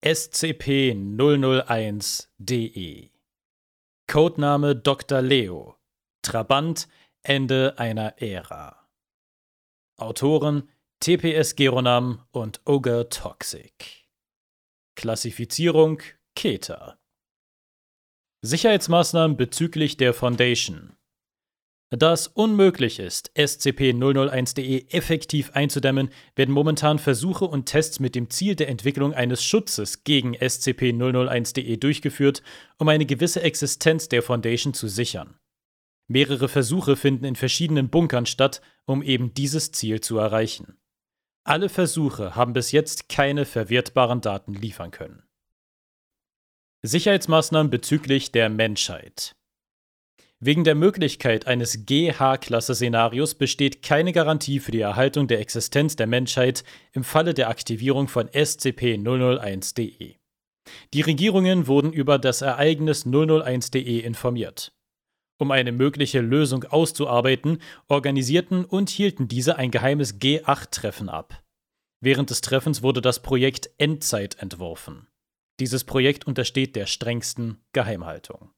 SCP-001-DE. Codename Dr. Leo. Trabant, Ende einer Ära. Autoren TPS Geronam und Ogre Toxic. Klassifizierung Keter. Sicherheitsmaßnahmen bezüglich der Foundation. Da es unmöglich ist, SCP-001-DE effektiv einzudämmen, werden momentan Versuche und Tests mit dem Ziel der Entwicklung eines Schutzes gegen SCP-001-DE durchgeführt, um eine gewisse Existenz der Foundation zu sichern. Mehrere Versuche finden in verschiedenen Bunkern statt, um eben dieses Ziel zu erreichen. Alle Versuche haben bis jetzt keine verwertbaren Daten liefern können. Sicherheitsmaßnahmen bezüglich der Menschheit. Wegen der Möglichkeit eines GH-Klasse-Szenarios besteht keine Garantie für die Erhaltung der Existenz der Menschheit im Falle der Aktivierung von SCP-001-DE. Die Regierungen wurden über das Ereignis 001-DE informiert. Um eine mögliche Lösung auszuarbeiten, organisierten und hielten diese ein geheimes G8-Treffen ab. Während des Treffens wurde das Projekt Endzeit entworfen. Dieses Projekt untersteht der strengsten Geheimhaltung.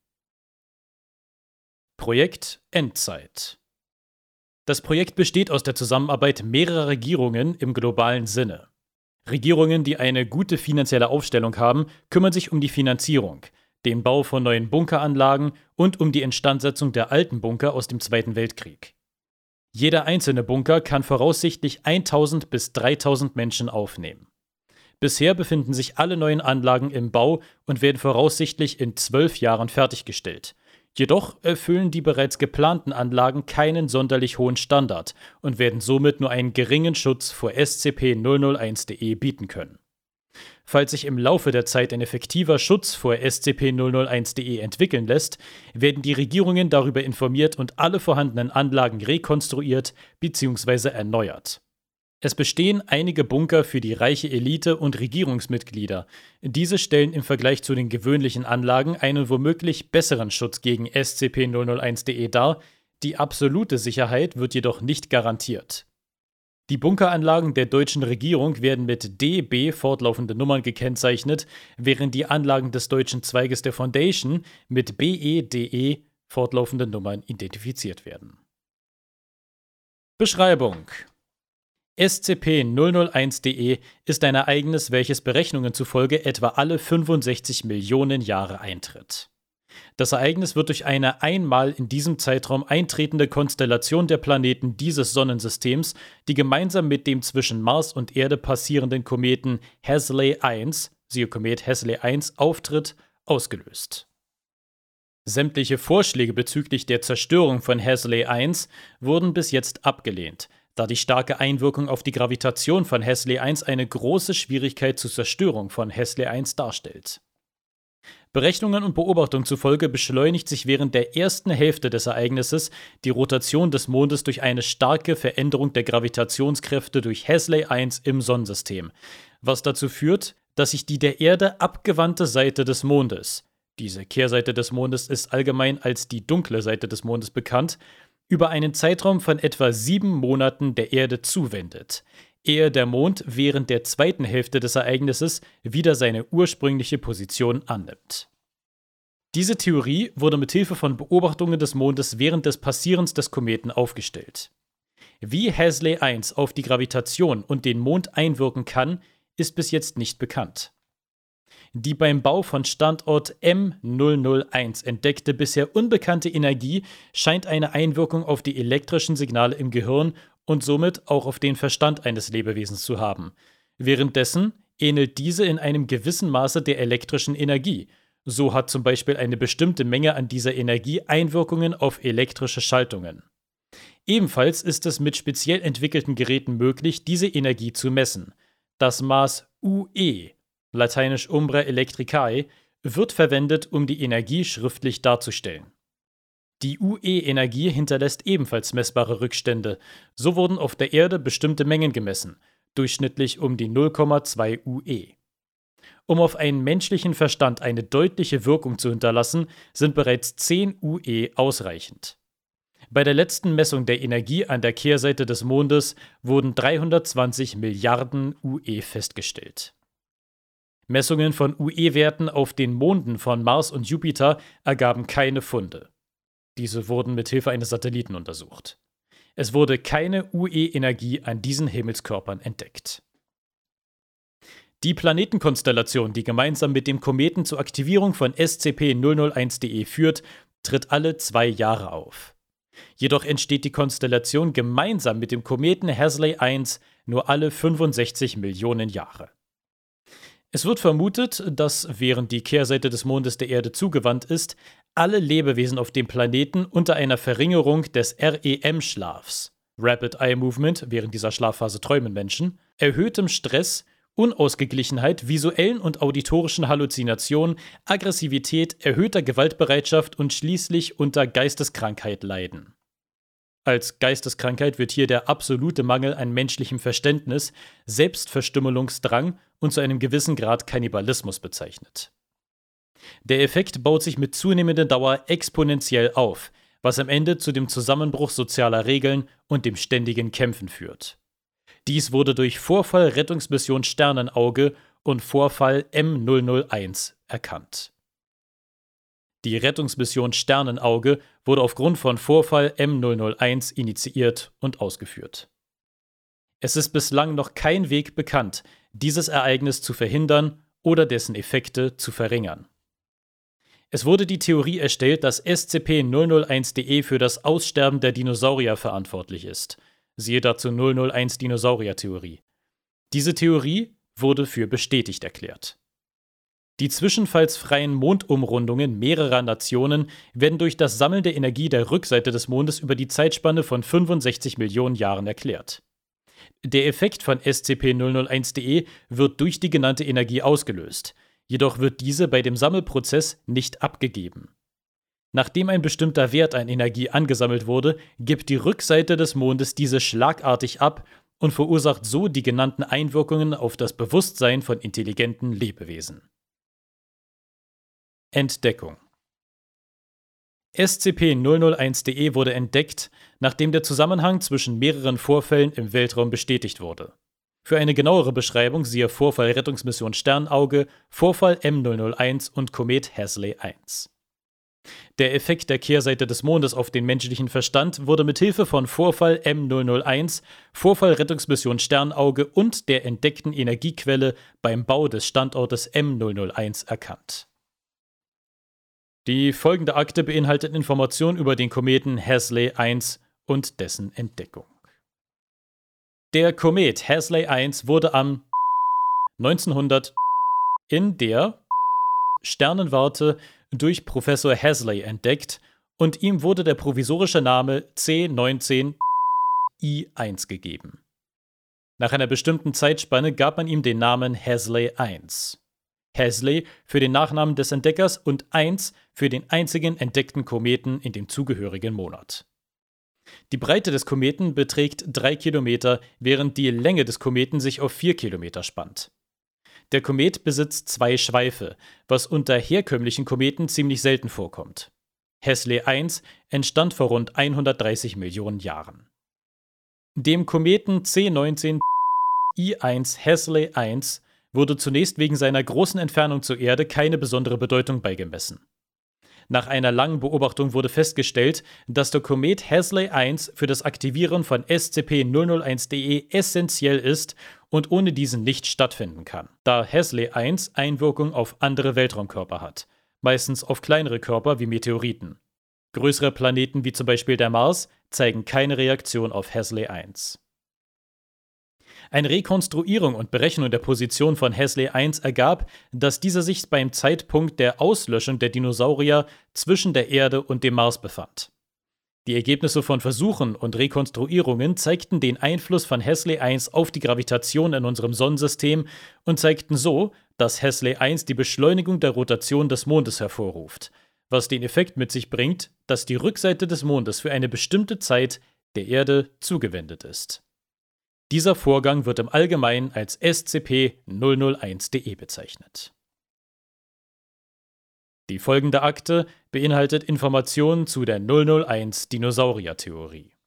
Projekt Endzeit. Das Projekt besteht aus der Zusammenarbeit mehrerer Regierungen im globalen Sinne. Regierungen, die eine gute finanzielle Aufstellung haben, kümmern sich um die Finanzierung, den Bau von neuen Bunkeranlagen und um die Instandsetzung der alten Bunker aus dem Zweiten Weltkrieg. Jeder einzelne Bunker kann voraussichtlich 1000 bis 3000 Menschen aufnehmen. Bisher befinden sich alle neuen Anlagen im Bau und werden voraussichtlich in 12 Jahren fertiggestellt. Jedoch erfüllen die bereits geplanten Anlagen keinen sonderlich hohen Standard und werden somit nur einen geringen Schutz vor SCP-001-DE bieten können. Falls sich im Laufe der Zeit ein effektiver Schutz vor SCP-001-DE entwickeln lässt, werden die Regierungen darüber informiert und alle vorhandenen Anlagen rekonstruiert bzw. erneuert. Es bestehen einige Bunker für die reiche Elite und Regierungsmitglieder. Diese stellen im Vergleich zu den gewöhnlichen Anlagen einen womöglich besseren Schutz gegen SCP-001-DE dar, die absolute Sicherheit wird jedoch nicht garantiert. Die Bunkeranlagen der deutschen Regierung werden mit DB fortlaufende Nummern gekennzeichnet, während die Anlagen des deutschen Zweiges der Foundation mit BE-DE fortlaufende Nummern identifiziert werden. Beschreibung: SCP-001-DE ist ein Ereignis, welches Berechnungen zufolge etwa alle 65 Millionen Jahre eintritt. Das Ereignis wird durch eine einmal in diesem Zeitraum eintretende Konstellation der Planeten dieses Sonnensystems, die gemeinsam mit dem zwischen Mars und Erde passierenden Kometen Hasley 1, siehe Komet Hasley 1, auftritt, ausgelöst. Sämtliche Vorschläge bezüglich der Zerstörung von Hasley 1 wurden bis jetzt abgelehnt, da die starke Einwirkung auf die Gravitation von Hasley 1 eine große Schwierigkeit zur Zerstörung von Hasley 1 darstellt. Berechnungen und Beobachtungen zufolge beschleunigt sich während der ersten Hälfte des Ereignisses die Rotation des Mondes durch eine starke Veränderung der Gravitationskräfte durch Hasley 1 im Sonnensystem, was dazu führt, dass sich die der Erde abgewandte Seite des Mondes, diese Kehrseite des Mondes ist allgemein als die dunkle Seite des Mondes bekannt, über einen Zeitraum von etwa 7 Monaten der Erde zuwendet, ehe der Mond während der zweiten Hälfte des Ereignisses wieder seine ursprüngliche Position annimmt. Diese Theorie wurde mit Hilfe von Beobachtungen des Mondes während des Passierens des Kometen aufgestellt. Wie Hasley 1 auf die Gravitation und den Mond einwirken kann, ist bis jetzt nicht bekannt. Die beim Bau von Standort M001 entdeckte bisher unbekannte Energie scheint eine Einwirkung auf die elektrischen Signale im Gehirn und somit auch auf den Verstand eines Lebewesens zu haben. Währenddessen ähnelt diese in einem gewissen Maße der elektrischen Energie. So hat zum Beispiel eine bestimmte Menge an dieser Energie Einwirkungen auf elektrische Schaltungen. Ebenfalls ist es mit speziell entwickelten Geräten möglich, diese Energie zu messen. Das Maß UE, lateinisch Umbra Electricae, wird verwendet, um die Energie schriftlich darzustellen. Die UE-Energie hinterlässt ebenfalls messbare Rückstände. So wurden auf der Erde bestimmte Mengen gemessen, durchschnittlich um die 0,2 UE. Um auf einen menschlichen Verstand eine deutliche Wirkung zu hinterlassen, sind bereits 10 UE ausreichend. Bei der letzten Messung der Energie an der Kehrseite des Mondes wurden 320 Milliarden UE festgestellt. Messungen von UE-Werten auf den Monden von Mars und Jupiter ergaben keine Funde. Diese wurden mit Hilfe eines Satelliten untersucht. Es wurde keine UE-Energie an diesen Himmelskörpern entdeckt. Die Planetenkonstellation, die gemeinsam mit dem Kometen zur Aktivierung von SCP-001-DE führt, tritt alle 2 Jahre auf. Jedoch entsteht die Konstellation gemeinsam mit dem Kometen Hasley 1 nur alle 65 Millionen Jahre. Es wird vermutet, dass, während die Kehrseite des Mondes der Erde zugewandt ist, alle Lebewesen auf dem Planeten unter einer Verringerung des REM-Schlafs, Rapid Eye Movement, während dieser Schlafphase träumen Menschen, erhöhtem Stress, Unausgeglichenheit, visuellen und auditorischen Halluzinationen, Aggressivität, erhöhter Gewaltbereitschaft und schließlich unter Geisteskrankheit leiden. Als Geisteskrankheit wird hier der absolute Mangel an menschlichem Verständnis, Selbstverstümmelungsdrang und zu einem gewissen Grad Kannibalismus bezeichnet. Der Effekt baut sich mit zunehmender Dauer exponentiell auf, was am Ende zu dem Zusammenbruch sozialer Regeln und dem ständigen Kämpfen führt. Dies wurde durch Vorfall Rettungsmission Sternenauge und Vorfall M001 erkannt. Die Rettungsmission Sternenauge wurde aufgrund von Vorfall M001 initiiert und ausgeführt. Es ist bislang noch kein Weg bekannt, dieses Ereignis zu verhindern oder dessen Effekte zu verringern. Es wurde die Theorie erstellt, dass SCP-001-DE für das Aussterben der Dinosaurier verantwortlich ist. Siehe dazu 001 Dinosaurier-Theorie. Diese Theorie wurde für bestätigt erklärt. Die zwischenfallsfreien Mondumrundungen mehrerer Nationen werden durch das Sammeln der Energie der Rückseite des Mondes über die Zeitspanne von 65 Millionen Jahren erklärt. Der Effekt von SCP-001-DE wird durch die genannte Energie ausgelöst, jedoch wird diese bei dem Sammelprozess nicht abgegeben. Nachdem ein bestimmter Wert an Energie angesammelt wurde, gibt die Rückseite des Mondes diese schlagartig ab und verursacht so die genannten Einwirkungen auf das Bewusstsein von intelligenten Lebewesen. Entdeckung: SCP-001-DE wurde entdeckt, nachdem der Zusammenhang zwischen mehreren Vorfällen im Weltraum bestätigt wurde. Für eine genauere Beschreibung siehe Vorfall Rettungsmission Sternauge, Vorfall M001 und Komet Hasley 1. Der Effekt der Kehrseite des Mondes auf den menschlichen Verstand wurde mit Hilfe von Vorfall M001, Vorfall Rettungsmission Sternauge und der entdeckten Energiequelle beim Bau des Standortes M001 erkannt. Die folgende Akte beinhaltet Informationen über den Kometen Hasley 1 und dessen Entdeckung. Der Komet Hasley 1 wurde am 1900 in der Sternenwarte durch Professor Hasley entdeckt und ihm wurde der provisorische Name C19I1 gegeben. Nach einer bestimmten Zeitspanne gab man ihm den Namen Hasley 1. Hasley für den Nachnamen des Entdeckers und 1 für den einzigen entdeckten Kometen in dem zugehörigen Monat. Die Breite des Kometen beträgt 3 Kilometer, während die Länge des Kometen sich auf 4 Kilometer spannt. Der Komet besitzt 2 Schweife, was unter herkömmlichen Kometen ziemlich selten vorkommt. Hasley 1 entstand vor rund 130 Millionen Jahren. Dem Kometen C19I1 Hasley 1 wurde zunächst wegen seiner großen Entfernung zur Erde keine besondere Bedeutung beigemessen. Nach einer langen Beobachtung wurde festgestellt, dass der Komet Hasley 1 für das Aktivieren von SCP-001-DE essentiell ist und ohne diesen nicht stattfinden kann, da Hasley 1 Einwirkung auf andere Weltraumkörper hat, meistens auf kleinere Körper wie Meteoriten. Größere Planeten wie zum Beispiel der Mars zeigen keine Reaktion auf Hasley 1. Eine Rekonstruierung und Berechnung der Position von Hasley 1 ergab, dass dieser sich beim Zeitpunkt der Auslöschung der Dinosaurier zwischen der Erde und dem Mars befand. Die Ergebnisse von Versuchen und Rekonstruierungen zeigten den Einfluss von Hasley 1 auf die Gravitation in unserem Sonnensystem und zeigten so, dass Hasley 1 die Beschleunigung der Rotation des Mondes hervorruft, was den Effekt mit sich bringt, dass die Rückseite des Mondes für eine bestimmte Zeit der Erde zugewendet ist. Dieser Vorgang wird im Allgemeinen als SCP-001-DE bezeichnet. Die folgende Akte beinhaltet Informationen zu der 001-Dinosaurier-Theorie.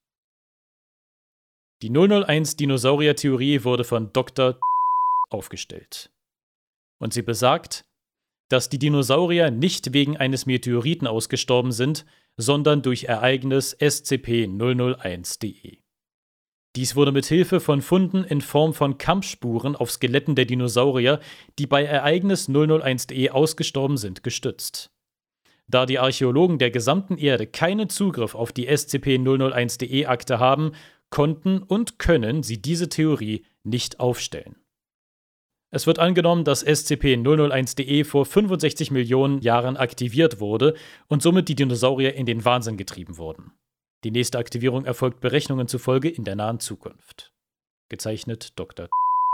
Die 001-Dinosaurier-Theorie wurde von Dr. aufgestellt. Und sie besagt, dass die Dinosaurier nicht wegen eines Meteoriten ausgestorben sind, sondern durch Ereignis SCP-001-DE. Dies wurde mit Hilfe von Funden in Form von Kampfspuren auf Skeletten der Dinosaurier, die bei Ereignis 001-DE ausgestorben sind, gestützt. Da die Archäologen der gesamten Erde keinen Zugriff auf die SCP-001-DE-Akte haben, konnten und können sie diese Theorie nicht aufstellen. Es wird angenommen, dass SCP-001-DE vor 65 Millionen Jahren aktiviert wurde und somit die Dinosaurier in den Wahnsinn getrieben wurden. Die nächste Aktivierung erfolgt Berechnungen zufolge in der nahen Zukunft. Gezeichnet Dr.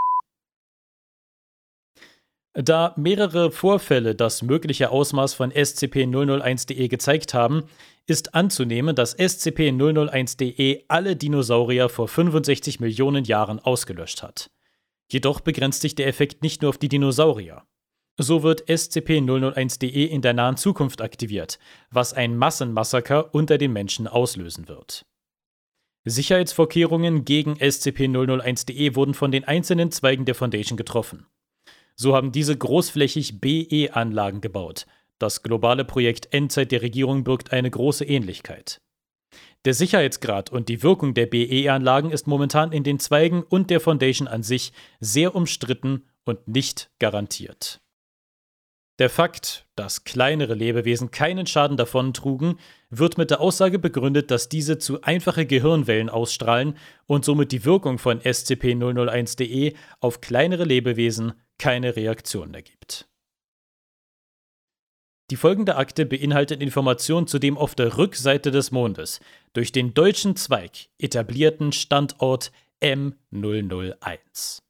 Da mehrere Vorfälle das mögliche Ausmaß von SCP-001-DE gezeigt haben, ist anzunehmen, dass SCP-001-DE alle Dinosaurier vor 65 Millionen Jahren ausgelöscht hat. Jedoch begrenzt sich der Effekt nicht nur auf die Dinosaurier. So wird SCP-001-DE in der nahen Zukunft aktiviert, was ein Massenmassaker unter den Menschen auslösen wird. Sicherheitsvorkehrungen gegen SCP-001-DE wurden von den einzelnen Zweigen der Foundation getroffen. So haben diese großflächig BE-Anlagen gebaut. Das globale Projekt Endzeit der Regierung birgt eine große Ähnlichkeit. Der Sicherheitsgrad und die Wirkung der BE-Anlagen ist momentan in den Zweigen und der Foundation an sich sehr umstritten und nicht garantiert. Der Fakt, dass kleinere Lebewesen keinen Schaden davontrugen, wird mit der Aussage begründet, dass diese zu einfache Gehirnwellen ausstrahlen und somit die Wirkung von SCP-001-DE auf kleinere Lebewesen keine Reaktion ergibt. Die folgende Akte beinhaltet Informationen zu dem auf der Rückseite des Mondes durch den deutschen Zweig etablierten Standort M001.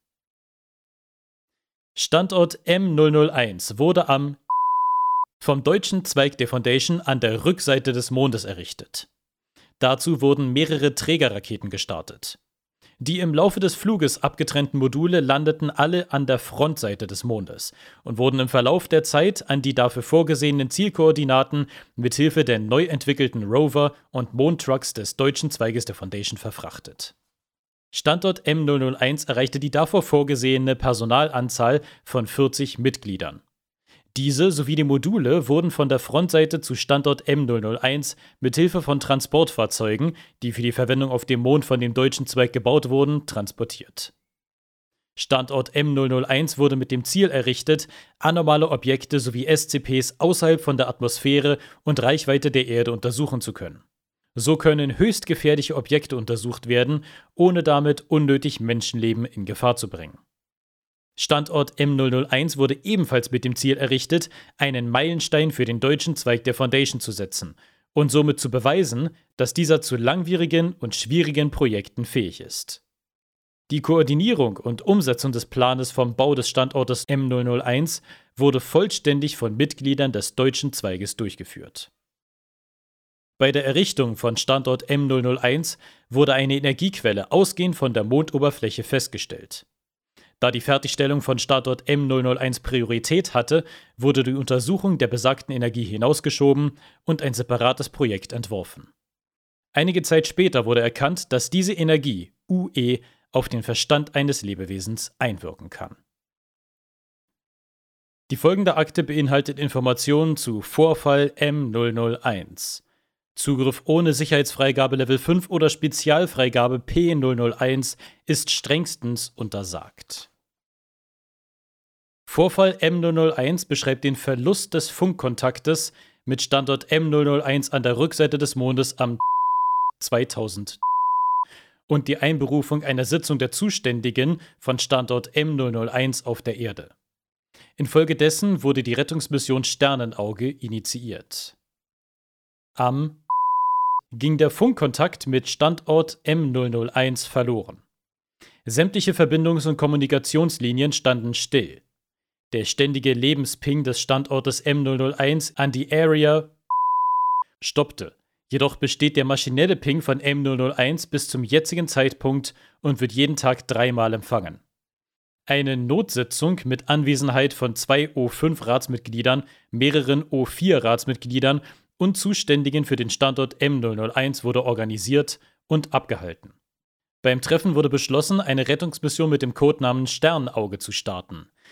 Standort M001 wurde vom deutschen Zweig der Foundation an der Rückseite des Mondes errichtet. Dazu wurden mehrere Trägerraketen gestartet. Die im Laufe des Fluges abgetrennten Module landeten alle an der Frontseite des Mondes und wurden im Verlauf der Zeit an die dafür vorgesehenen Zielkoordinaten mithilfe der neu entwickelten Rover und Mondtrucks des deutschen Zweiges der Foundation verfrachtet. Standort M001 erreichte die davor vorgesehene Personalanzahl von 40 Mitgliedern. Diese sowie die Module wurden von der Frontseite zu Standort M001 mithilfe von Transportfahrzeugen, die für die Verwendung auf dem Mond von dem deutschen Zweig gebaut wurden, transportiert. Standort M001 wurde mit dem Ziel errichtet, anormale Objekte sowie SCPs außerhalb von der Atmosphäre und Reichweite der Erde untersuchen zu können. So können höchst gefährliche Objekte untersucht werden, ohne damit unnötig Menschenleben in Gefahr zu bringen. Standort M001 wurde ebenfalls mit dem Ziel errichtet, einen Meilenstein für den deutschen Zweig der Foundation zu setzen und somit zu beweisen, dass dieser zu langwierigen und schwierigen Projekten fähig ist. Die Koordinierung und Umsetzung des Planes vom Bau des Standortes M001 wurde vollständig von Mitgliedern des deutschen Zweiges durchgeführt. Bei der Errichtung von Standort M001 wurde eine Energiequelle ausgehend von der Mondoberfläche festgestellt. Da die Fertigstellung von Standort M001 Priorität hatte, wurde die Untersuchung der besagten Energie hinausgeschoben und ein separates Projekt entworfen. Einige Zeit später wurde erkannt, dass diese Energie, UE, auf den Verstand eines Lebewesens einwirken kann. Die folgende Akte beinhaltet Informationen zu Vorfall M001. Zugriff ohne Sicherheitsfreigabe Level 5 oder Spezialfreigabe P001 ist strengstens untersagt. Vorfall M001 beschreibt den Verlust des Funkkontaktes mit Standort M001 an der Rückseite des Mondes am 2000 und die Einberufung einer Sitzung der Zuständigen von Standort M001 auf der Erde. Infolgedessen wurde die Rettungsmission Sternenauge initiiert. Ging der Funkkontakt mit Standort M001 verloren. Sämtliche Verbindungs- und Kommunikationslinien standen still. Der ständige Lebensping des Standortes M001 an die Area stoppte. Jedoch besteht der maschinelle Ping von M001 bis zum jetzigen Zeitpunkt und wird jeden Tag 3-mal empfangen. Eine Notsitzung mit Anwesenheit von 2 O5-Ratsmitgliedern, mehreren O4-Ratsmitgliedern und Zuständigen für den Standort M001 wurde organisiert und abgehalten. Beim Treffen wurde beschlossen, eine Rettungsmission mit dem Codenamen Sternenauge zu starten.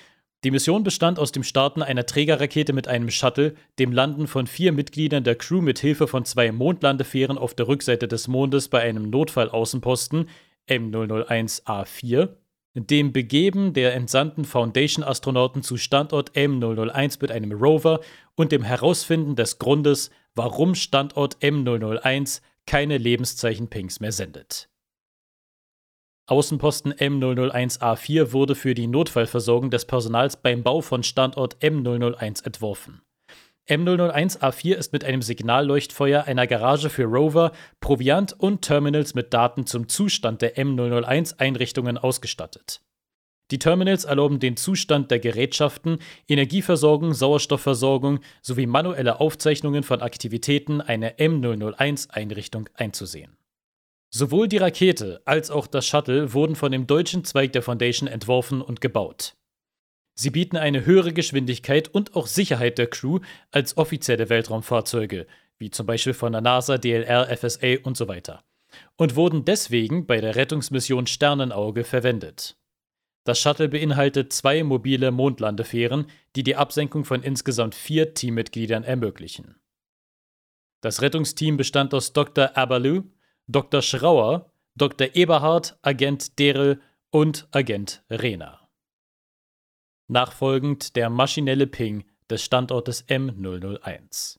Die Mission bestand aus dem Starten einer Trägerrakete mit einem Shuttle, dem Landen von 4 Mitgliedern der Crew mit Hilfe von 2 Mondlandefähren auf der Rückseite des Mondes bei einem Notfallaußenposten M001A4, dem Begeben der entsandten Foundation-Astronauten zu Standort M001 mit einem Rover und dem Herausfinden des Grundes, warum Standort M001 keine Lebenszeichen-Pings mehr sendet. Außenposten M001A4 wurde für die Notfallversorgung des Personals beim Bau von Standort M001 entworfen. M001A4 ist mit einem Signalleuchtfeuer, einer Garage für Rover, Proviant und Terminals mit Daten zum Zustand der M001-Einrichtungen ausgestattet. Die Terminals erlauben den Zustand der Gerätschaften, Energieversorgung, Sauerstoffversorgung sowie manuelle Aufzeichnungen von Aktivitäten einer M001-Einrichtung einzusehen. Sowohl die Rakete als auch das Shuttle wurden von dem deutschen Zweig der Foundation entworfen und gebaut. Sie bieten eine höhere Geschwindigkeit und auch Sicherheit der Crew als offizielle Weltraumfahrzeuge, wie zum Beispiel von der NASA, DLR, FSA und so weiter, und wurden deswegen bei der Rettungsmission Sternenauge verwendet. Das Shuttle beinhaltet 2 mobile Mondlandefähren, die die Absenkung von insgesamt 4 Teammitgliedern ermöglichen. Das Rettungsteam bestand aus Dr. Abalu, Dr. Schrauer, Dr. Eberhard, Agent Derel und Agent Rehner. Nachfolgend der maschinelle Ping des Standortes M001.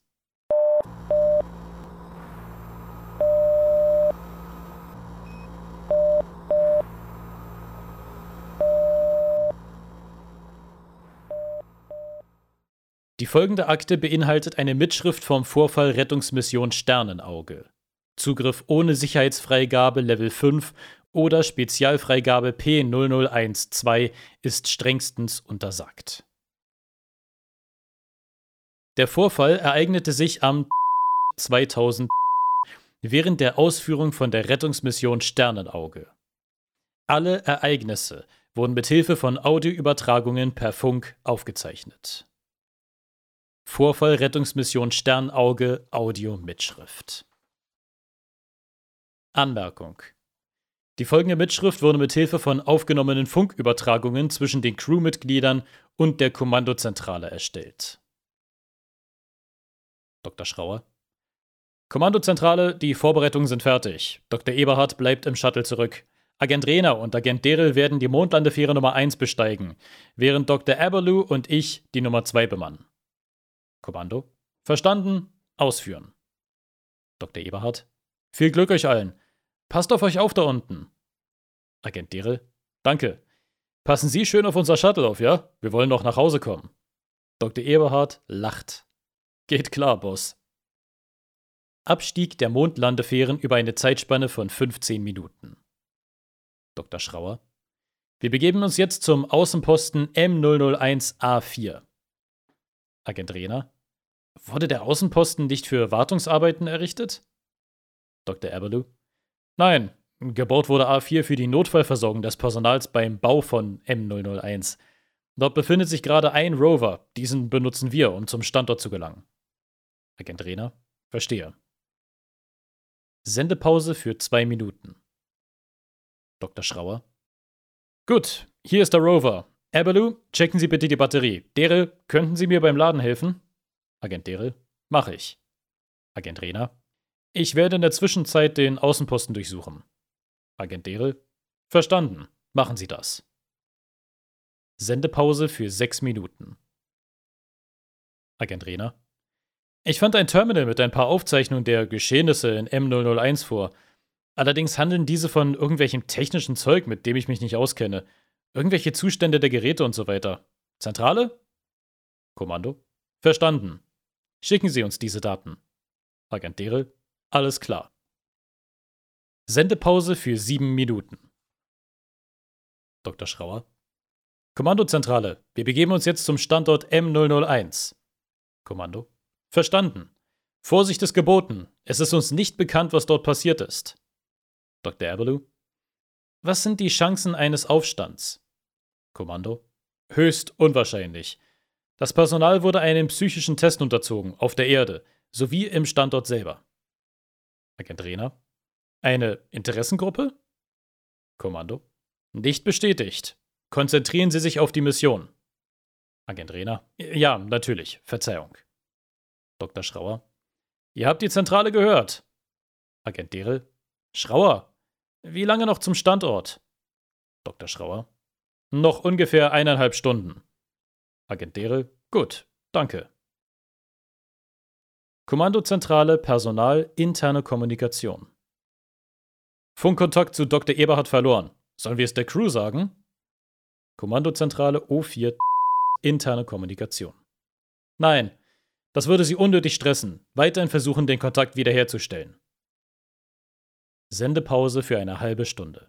Die folgende Akte beinhaltet eine Mitschrift vom Vorfall Rettungsmission Sternenauge. Zugriff ohne Sicherheitsfreigabe Level 5 oder Spezialfreigabe P0012 ist strengstens untersagt. Der Vorfall ereignete sich am 2000 während der Ausführung von der Rettungsmission Sternenauge. Alle Ereignisse wurden mit Hilfe von Audioübertragungen per Funk aufgezeichnet. Vorfall Rettungsmission Sternenauge Audio-Mitschrift. Anmerkung: Die folgende Mitschrift wurde mit Hilfe von aufgenommenen Funkübertragungen zwischen den Crewmitgliedern und der Kommandozentrale erstellt. Dr. Schrauer: Kommandozentrale, die Vorbereitungen sind fertig. Dr. Eberhard bleibt im Shuttle zurück. Agent Rehner und Agent Derel werden die Mondlandefähre Nummer 1 besteigen, während Dr. Abalu und ich die Nummer 2 bemannen. Kommando: Verstanden, ausführen. Dr. Eberhard: Viel Glück euch allen. Passt auf euch auf da unten. Agent Derel: Danke. Passen Sie schön auf unser Shuttle auf, ja? Wir wollen noch nach Hause kommen. Dr. Eberhard lacht. Geht klar, Boss. Abstieg der Mondlandefähren über eine Zeitspanne von 15 Minuten. Dr. Schrauer: Wir begeben uns jetzt zum Außenposten M001A4. Agent Rehner: Wurde der Außenposten nicht für Wartungsarbeiten errichtet? Dr. Abalu: Nein, gebaut wurde A4 für die Notfallversorgung des Personals beim Bau von M001. Dort befindet sich gerade ein Rover, diesen benutzen wir, um zum Standort zu gelangen. Agent Rehner: Verstehe. Sendepause für 2 Minuten. Dr. Schrauer: Gut, hier ist der Rover. Abalu, checken Sie bitte die Batterie. Derel, könnten Sie mir beim Laden helfen? Agent Derel: Mach ich. Agent Rehner: Ich werde in der Zwischenzeit den Außenposten durchsuchen. Agent Derel: Verstanden. Machen Sie das. Sendepause für 6 Minuten. Agent Rehner: Ich fand ein Terminal mit ein paar Aufzeichnungen der Geschehnisse in M001 vor. Allerdings handeln diese von irgendwelchem technischen Zeug, mit dem ich mich nicht auskenne. Irgendwelche Zustände der Geräte und so weiter. Zentrale? Kommando: Verstanden. Schicken Sie uns diese Daten. Agent Derel: Alles klar. Sendepause für 7 Minuten. Dr. Schrauer: Kommandozentrale, wir begeben uns jetzt zum Standort M001. Kommando: Verstanden. Vorsicht ist geboten. Es ist uns nicht bekannt, was dort passiert ist. Dr. Abalu: Was sind die Chancen eines Aufstands? Kommando: Höchst unwahrscheinlich. Das Personal wurde einem psychischen Test unterzogen, auf der Erde, sowie im Standort selber. Agent Rehner: Eine Interessengruppe? Kommando: Nicht bestätigt. Konzentrieren Sie sich auf die Mission. Agent Rehner. Ja, natürlich. Verzeihung. Dr. Schrauer. Ihr habt die Zentrale gehört. Agent Derel. Schrauer. Wie lange noch zum Standort? Dr. Schrauer. Noch ungefähr 1,5 Stunden. Agent Derel. Gut, danke. Kommandozentrale, Personal, interne Kommunikation. Funkkontakt zu Dr. Eberhard verloren. Sollen wir es der Crew sagen? Kommandozentrale O4, interne Kommunikation. Nein, das würde Sie unnötig stressen. Weiterhin versuchen, den Kontakt wiederherzustellen. Sendepause für eine halbe Stunde.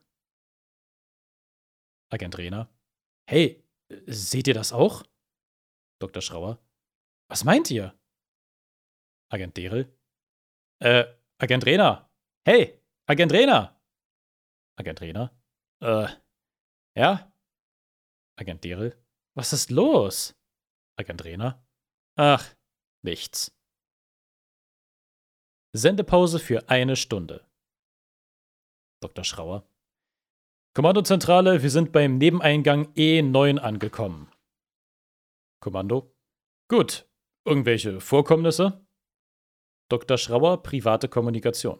Agent Rehner. Hey, seht ihr das auch? Dr. Schrauer. Was meint ihr? Agent Derel. Agent Rehner. Hey, Agent Rehner. Agent Rehner. Ja? Agent Derel. Was ist los? Agent Rehner. Ach, nichts. Sendepause für eine Stunde. Dr. Schrauer. Kommandozentrale, wir sind beim Nebeneingang E9 angekommen. Kommando. Gut. Irgendwelche Vorkommnisse? Dr. Schrauer, private Kommunikation.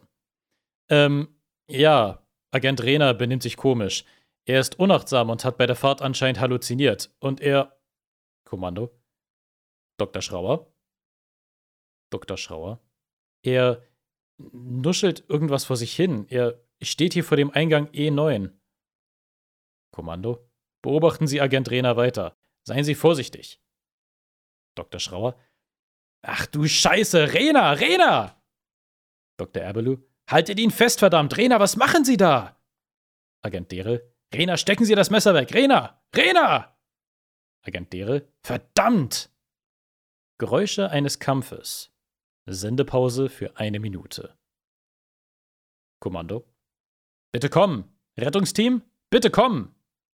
Ja, Agent Rehner benimmt sich komisch. Er ist unachtsam und hat bei der Fahrt anscheinend halluziniert. Und er... Kommando. Dr. Schrauer. Dr. Schrauer. Er nuschelt irgendwas vor sich hin. Er steht hier vor dem Eingang E9. Kommando. Beobachten Sie Agent Rehner weiter. Seien Sie vorsichtig. Dr. Schrauer. Ach du Scheiße, Rehner, Rehner! Dr. Erbelu. Haltet ihn fest, verdammt! Rehner, was machen Sie da? Agent Derel. Rehner, stecken Sie das Messer weg! Rehner! Rehner! Agent Derel. Verdammt! Geräusche eines Kampfes. Sendepause für 1 Minute. Kommando. Bitte kommen! Rettungsteam, bitte kommen!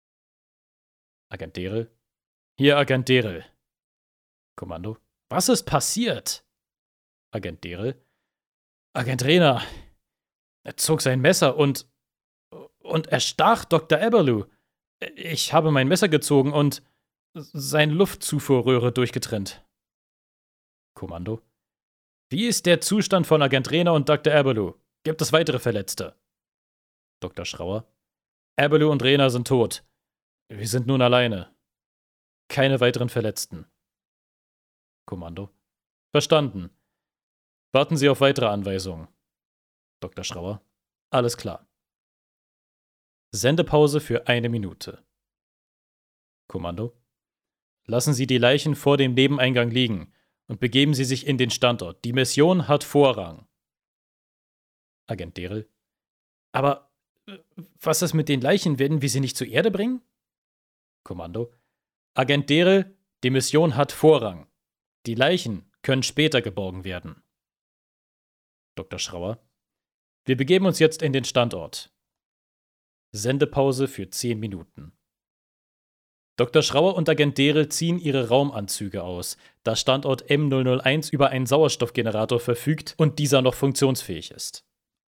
Agent Derel. Hier, Agent Derel. Kommando. Was ist passiert? Agent Derel. Agent Rehner. Er zog sein Messer und erstach Dr. Eberlu. Ich habe mein Messer gezogen und seine Luftzufuhrröhre durchgetrennt. Kommando. Wie ist der Zustand von Agent Rehner und Dr. Eberlu? Gibt es weitere Verletzte? Dr. Schrauer. Eberlu und Rehner sind tot. Wir sind nun alleine. Keine weiteren Verletzten. Kommando. Verstanden. Warten Sie auf weitere Anweisungen. Dr. Schrauer. Alles klar. Sendepause für 1 Minute. Kommando. Lassen Sie die Leichen vor dem Nebeneingang liegen und begeben Sie sich in den Standort. Die Mission hat Vorrang. Agent Derel. Aber was ist mit den Leichen? Werden wir sie nicht zur Erde bringen? Kommando. Agent Derel, die Mission hat Vorrang. Die Leichen können später geborgen werden. Dr. Schrauer. Wir begeben uns jetzt in den Standort. Sendepause für 10 Minuten. Dr. Schrauer und Agent Derel ziehen ihre Raumanzüge aus, da Standort M001 über einen Sauerstoffgenerator verfügt und dieser noch funktionsfähig ist.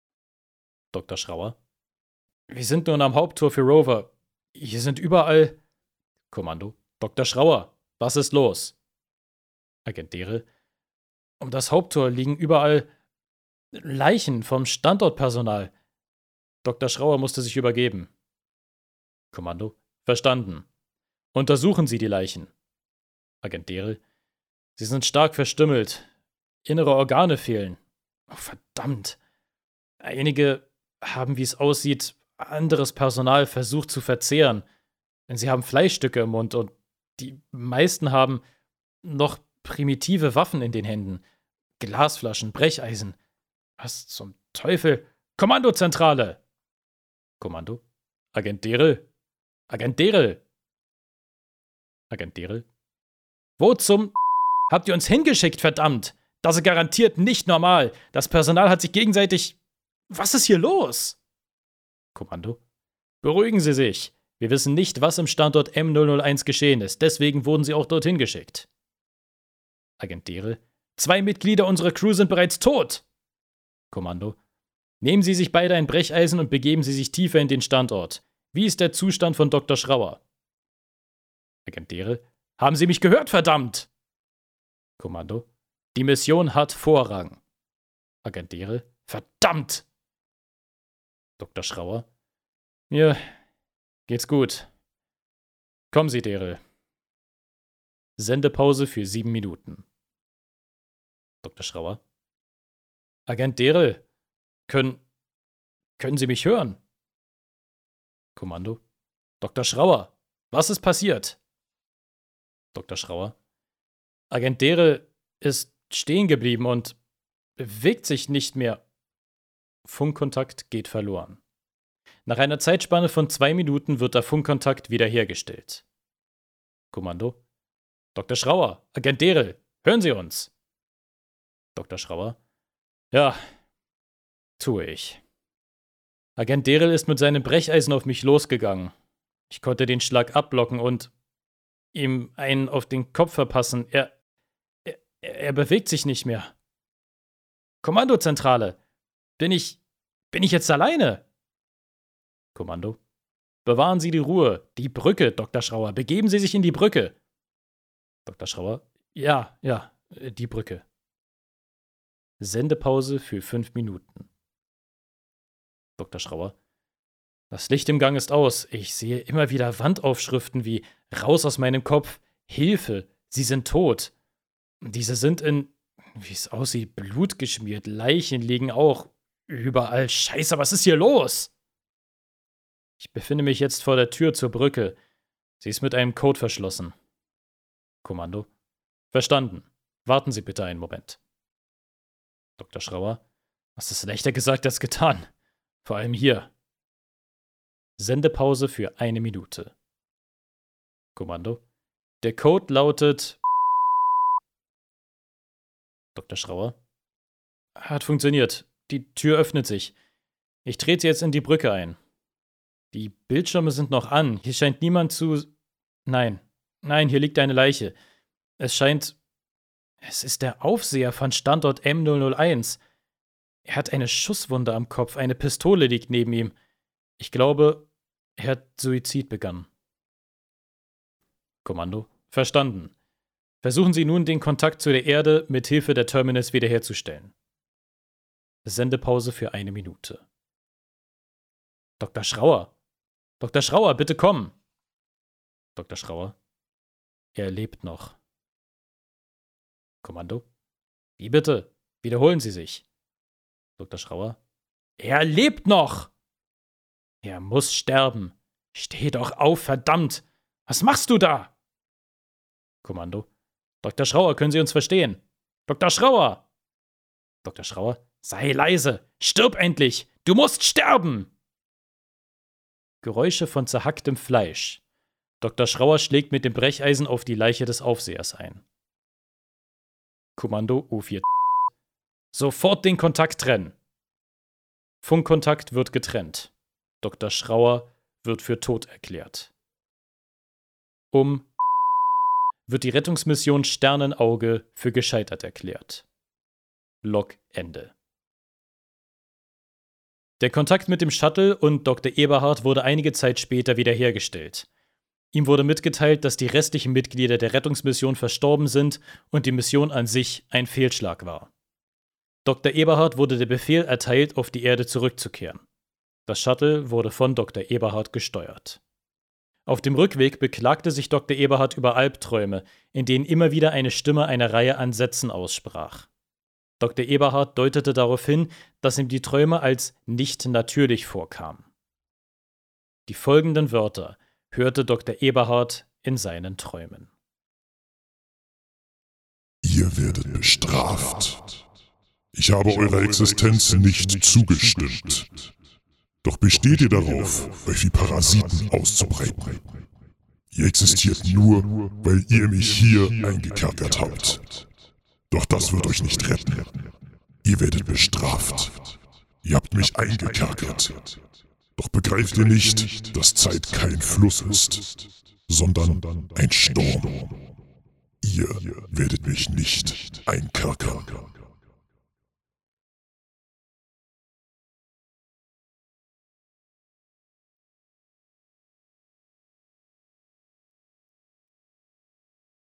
Dr. Schrauer. Wir sind nun am Haupttor für Rover. Hier sind überall... Kommando. Dr. Schrauer, was ist los? Agent Derel. Um das Haupttor liegen überall Leichen vom Standortpersonal. Dr. Schrauer musste sich übergeben. Kommando. Verstanden. Untersuchen Sie die Leichen. Agent Derel. Sie sind stark verstümmelt. Innere Organe fehlen. Oh, verdammt. Einige haben, wie es aussieht, anderes Personal versucht zu verzehren. Denn sie haben Fleischstücke im Mund und die meisten haben noch primitive Waffen in den Händen. Glasflaschen, Brecheisen. Was zum Teufel? Kommandozentrale! Kommando. Agent Derel. Agent Derel. Agent Derel. Wo zum habt ihr uns hingeschickt, verdammt? Das ist garantiert nicht normal. Das Personal hat sich gegenseitig... Was ist hier los? Kommando. Beruhigen Sie sich. Wir wissen nicht, was im Standort M001 geschehen ist. Deswegen wurden sie auch dorthin geschickt. Agent Derel. 2 Mitglieder unserer Crew sind bereits tot. Kommando. Nehmen Sie sich beide ein Brecheisen und begeben Sie sich tiefer in den Standort. Wie ist der Zustand von Dr. Schrauer? Agent Derel. Haben Sie mich gehört, verdammt? Kommando. Die Mission hat Vorrang. Agent Derel. Verdammt! Dr. Schrauer. Mir geht's gut. Kommen Sie, Derel. Sendepause für 7 Minuten. Dr. Schrauer. Agent Derel, können Sie mich hören? Kommando. Dr. Schrauer, was ist passiert? Dr. Schrauer. Agent Derel ist stehen geblieben und bewegt sich nicht mehr. Funkkontakt geht verloren. Nach einer Zeitspanne von 2 Minuten wird der Funkkontakt wiederhergestellt. Kommando. Dr. Schrauer, Agent Derel, hören Sie uns? Dr. Schrauer. Ja, tue ich. Agent Derel ist mit seinem Brecheisen auf mich losgegangen. Ich konnte den Schlag abblocken und ihm einen auf den Kopf verpassen. Er bewegt sich nicht mehr. Kommandozentrale, bin ich jetzt alleine? Kommando. Bewahren Sie die Ruhe. Die Brücke, Dr. Schrauer. Begeben Sie sich in die Brücke. Dr. Schrauer. Ja, die Brücke. Sendepause für 5 Minuten. Dr. Schrauer. Das Licht im Gang ist aus. Ich sehe immer wieder Wandaufschriften wie Raus aus meinem Kopf, Hilfe, Sie sind tot. Diese sind in, wie es aussieht, Blut geschmiert. Leichen liegen auch überall. Scheiße, was ist hier los? Ich befinde mich jetzt vor der Tür zur Brücke. Sie ist mit einem Code verschlossen. Kommando. Verstanden. Warten Sie bitte einen Moment. Dr. Schrauer. Das ist leichter gesagt als getan. Vor allem hier. Sendepause für 1 Minute. Kommando. Der Code lautet. Dr. Schrauer. Hat funktioniert. Die Tür öffnet sich. Ich trete jetzt in die Brücke ein. Die Bildschirme sind noch an. Hier scheint niemand zu. Nein, hier liegt eine Leiche. Es ist der Aufseher von Standort M001. Er hat eine Schusswunde am Kopf. Eine Pistole liegt neben ihm. Ich glaube, er hat Suizid begangen. Kommando. Verstanden. Versuchen Sie nun, den Kontakt zu der Erde mit Hilfe der Terminals wiederherzustellen. Sendepause für 1 Minute. Dr. Schrauer. Dr. Schrauer, bitte kommen. Dr. Schrauer. Er lebt noch. Kommando. Wie bitte? Wiederholen Sie sich. Dr. Schrauer. Er lebt noch! Er muss sterben. Steh doch auf, verdammt! Was machst du da? Kommando. Dr. Schrauer, können Sie uns verstehen? Dr. Schrauer! Dr. Schrauer. Sei leise! Stirb endlich! Du musst sterben! Geräusche von zerhacktem Fleisch. Dr. Schrauer schlägt mit dem Brecheisen auf die Leiche des Aufsehers ein. Kommando U4. Sofort den Kontakt trennen. Funkkontakt wird getrennt. Dr. Schrauer wird für tot erklärt. Wird die Rettungsmission Sternenauge für gescheitert erklärt. Log Ende. Der Kontakt mit dem Shuttle und Dr. Eberhard wurde einige Zeit später wiederhergestellt. Ihm wurde mitgeteilt, dass die restlichen Mitglieder der Rettungsmission verstorben sind und die Mission an sich ein Fehlschlag war. Dr. Eberhard wurde der Befehl erteilt, auf die Erde zurückzukehren. Das Shuttle wurde von Dr. Eberhard gesteuert. Auf dem Rückweg beklagte sich Dr. Eberhard über Albträume, in denen immer wieder eine Stimme eine Reihe an Sätzen aussprach. Dr. Eberhard deutete darauf hin, dass ihm die Träume als nicht natürlich vorkamen. Die folgenden Wörter hörte Dr. Eberhard in seinen Träumen. Ihr werdet bestraft. Ich habe eurer Existenz nicht zugestimmt. Doch besteht ihr darauf, euch wie Parasiten auszubreiten. Ihr existiert nur, weil ihr mich hier eingekerkert habt. Doch das wird euch nicht retten. Ihr werdet bestraft. Ihr habt mich eingekerkert. Doch begreift ihr nicht, dass Zeit kein Fluss ist, sondern ein Sturm. Ihr werdet mich nicht einkerkern.